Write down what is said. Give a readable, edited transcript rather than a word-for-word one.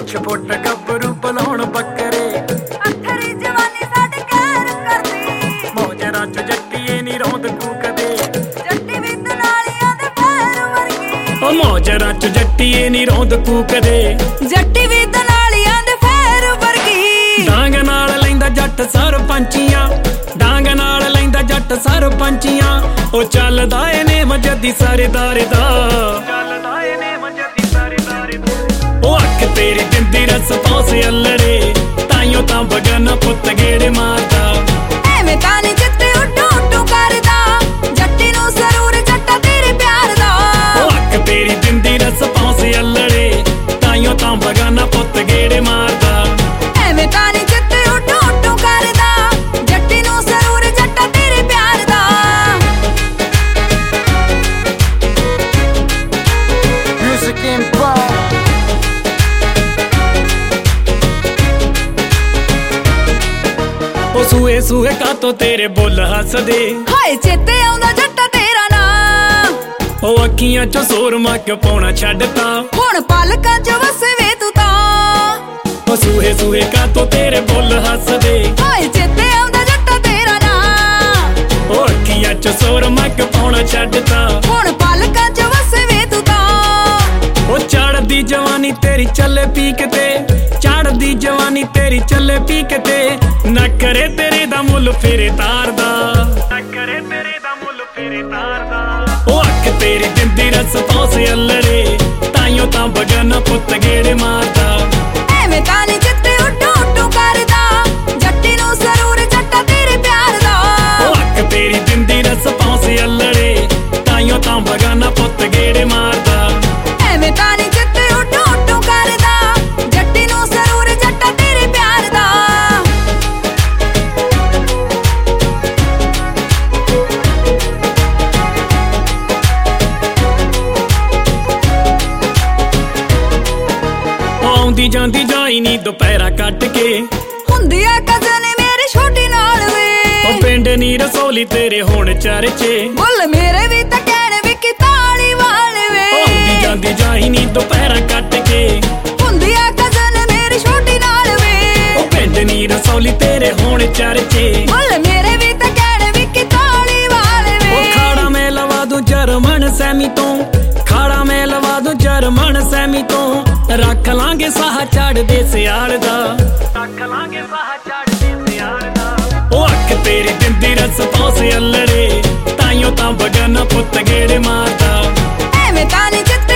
कुछ फुट गबरू बुलाउण बकरे अखरी जवानी साडे कहर करदी मौजरा च जट्टीए नी रौंद कूकदे जट्टी भी दनालियां दे पैर वर्गी ओ मौजरा च जट्टीए नी रौंद कूकदे जट्टी भी दनालियां दे पैर वर्गी डांग नाल लैंदा जट सरपंचियां डांग नाल लैंदा जट सरपंचियां ओ चलदा ए नेम जद्दी सरदार दा चलदा ए नेम जद्दी सरदार दा ओ अख तेरी दिंदी रसपास अल्लड़े ताइयों तां बगन पुत्त गेड़े मारदा एवें तां नी जित्ते उड्डू उड्डू करदा जट्टी नूं जरूर जट्टा तेरे प्यार दा ओ अख तेरी दिंदी रसपास अल्लड़े ताइयों तां बगन पुत्त गेड़े मारदा एवें तां नी जित्ते उड्डू उड्डू करदा जट्टी नूं जरूर जट्टा तेरे प्यार दा Music Empire. ओ सूए सूए का तो तेरे बुल हसदे हाय चेते आउंदा जट्टा तेरा नां ओ अखियां चो सुरमा क्यों पाउणा छड्डता हुण पलकां च वसे वे तू तां ओ सूए सूए का तो तेरे बुल हसदे हाय चेते आउंदा जट्टा तेरा नां ओ अखियां चो सुरमा क्यों पाउणा छड्डता हुण पलकां च वसे वे तू तां ओ चढ़दी जवानी तेरी चले पीक ते चढ़दी जवानी तेरी चले पीक ते ना करे तेरे दा मुल फेरे तारदा ना करे तेरे दा मुल फेरे तारदा ओ अख तेरी दिंदी रस पास अल्लड़े ताइयों तां बगन पुत्त गेड़े मारदा एवें तां नी जित्ते उड्डू उड्डू करदा जट्टी नूं जरूर जट्टा तेरे प्यार दा ओ अख तेरी दिंदी रस पास अल्लड़े ताइयों तां बगन पुत्त गेड़े मारदा एवें तां नी जित्ते उड्डू उड्डू करदा जट्टी नूं जरूर जट्टा तेरे प्यार दा आउंदी जांदी जाई नी दुपहरा कट के हुंदी आ कजन मेरी छोटी नाल वे ओ पिंड नी रसोली तेरे होण चर्चे बुल मेरे भी तां कहण वे कि ताली वाल वे आउंदी जांदी जाई नी दुपहरा कट के हुंदी आ कजन मेरी छोटी नाल वे ओ पिंड नी रसोली तेरे होण चर्चे बुल मेरे भी तां कहण वे कि ताली वाल वे ओ खाड़ा मैं लवा दूं जर्मन सैमी तो खाड़ा मैं लवा दूं जर्मन सैमी तो रख लांगे साह चढ़दे सियाल दा रख लांगे साह चढ़दे सियाल दा ओ अख तेरी दिंदी रस पास अल्लड़े ताइयों तां बगन पुत्त गेड़े मारदा एवें तां नी जित्ते